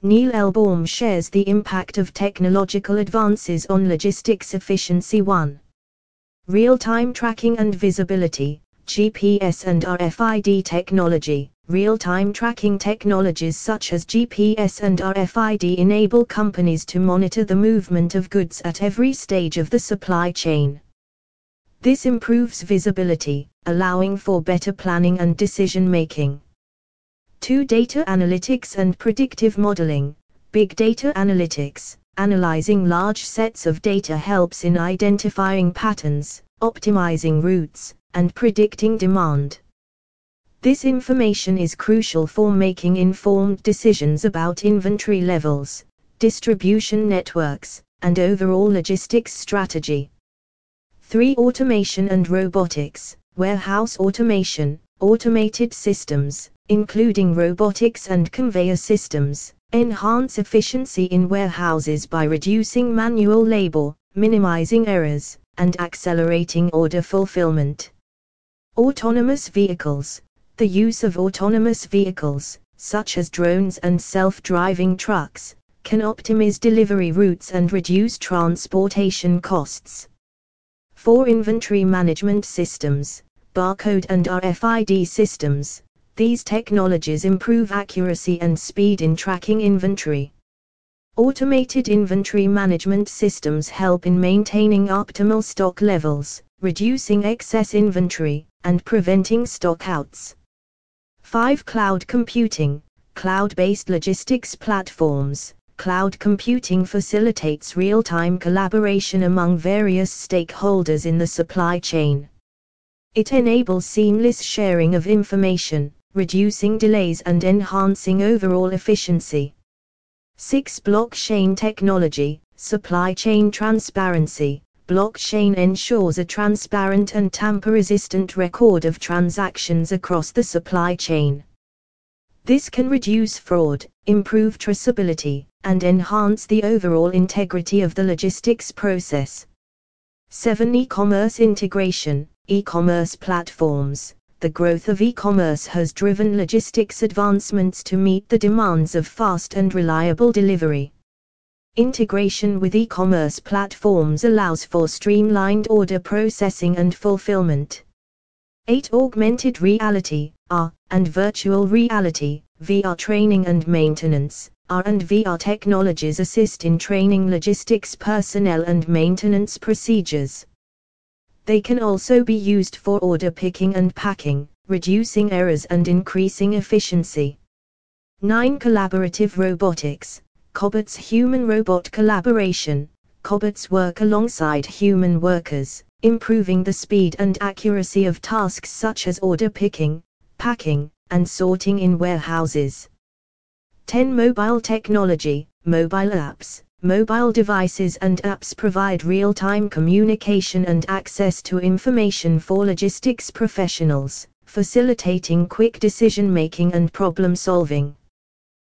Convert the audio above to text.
Neil Elbaum shares the impact of technological advances on logistics efficiency. 1. Real-time tracking and visibility, GPS and RFID technology. Real-time tracking technologies such as GPS and RFID enable companies to monitor the movement of goods at every stage of the supply chain. This improves visibility, allowing for better planning and decision-making. 2. Data analytics and predictive modeling. Big data analytics. Analyzing large sets of data helps in identifying patterns, optimizing routes, and predicting demand. This information is crucial for making informed decisions about inventory levels, distribution networks, and overall logistics strategy. 3. Automation and robotics. Warehouse automation. Automated systems, including robotics and conveyor systems, enhance efficiency in warehouses by reducing manual labor, minimizing errors, and accelerating order fulfillment. Autonomous vehicles. The use of autonomous vehicles, such as drones and self-driving trucks, can optimize delivery routes and reduce transportation costs. 4. Inventory management systems. Barcode and RFID systems. These technologies improve accuracy and speed in tracking inventory. Automated inventory management systems help in maintaining optimal stock levels, reducing excess inventory, and preventing stockouts. 5. Cloud computing. Cloud-based logistics platforms. Cloud computing facilitates real-time collaboration among various stakeholders in the supply chain. It enables seamless sharing of information, reducing delays and enhancing overall efficiency. 6. Blockchain technology. Supply chain transparency. Blockchain ensures a transparent and tamper-resistant record of transactions across the supply chain. This can reduce fraud, improve traceability, and enhance the overall integrity of the logistics process. 7. E-commerce integration. E-commerce platforms. The growth of e-commerce has driven logistics advancements to meet the demands of fast and reliable delivery. Integration with e-commerce platforms allows for streamlined order processing and fulfillment. 8. Augmented reality, AR, and virtual reality, VR training and maintenance. AR and VR technologies assist in training logistics personnel and maintenance procedures. They can also be used for order picking and packing, reducing errors and increasing efficiency. 9. Collaborative robotics. Cobots human-robot collaboration. Cobots work alongside human workers, improving the speed and accuracy of tasks such as order picking, packing, and sorting in warehouses. 10. Mobile technology. Mobile apps. Mobile devices and apps provide real-time communication and access to information for logistics professionals, facilitating quick decision-making and problem-solving.